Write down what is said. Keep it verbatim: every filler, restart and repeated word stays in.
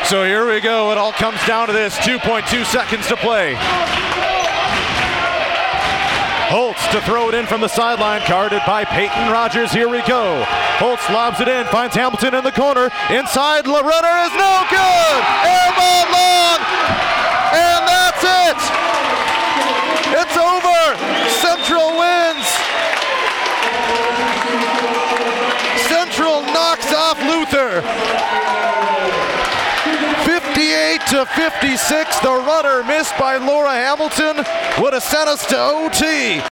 So here we go. It all comes down to this. two point two seconds to play. Holtz to throw it in from the sideline, guarded by Peyton Rogers. Here we go. Holtz lobs it in, finds Hamilton in the corner. Inside, the runner is no good. Air ball long, and that's it. It's over. Central wins. Central knocks off Luther. fifty-eight to fifty-six. The runner missed by Laura Hamilton would have sent us to O T.